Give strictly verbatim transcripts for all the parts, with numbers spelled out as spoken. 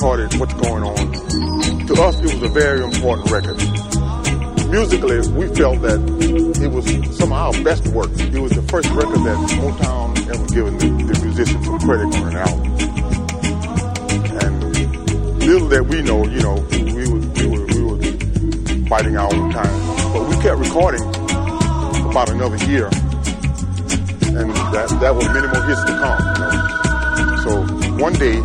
recorded What's Going On, to us it was a very important record. Musically, we felt that it was some of our best work. It was the first record that Motown ever given the, the musicians some credit on an album. And little that we know, you know, we were, we were, we were fighting our own time. But we kept recording for about another year. And that, that was many more hits to come, you know. So one day,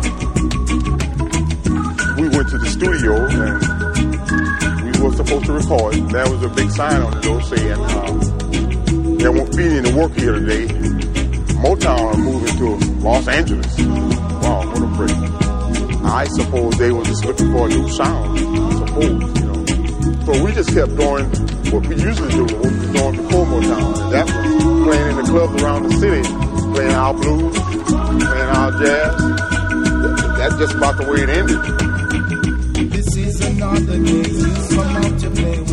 we went to the studio and we were supposed to record. There was a big sign on the door saying, uh, there won't be any work here today. Motown are moving to Los Angeles. Wow, what a break. I suppose they were just looking for a new sound, I suppose, you know. So we just kept doing what we usually do, what we were doing before Motown. And that was playing in the clubs around the city, playing our blues, playing our jazz. That's just about the way it ended. This is another day, come out to play.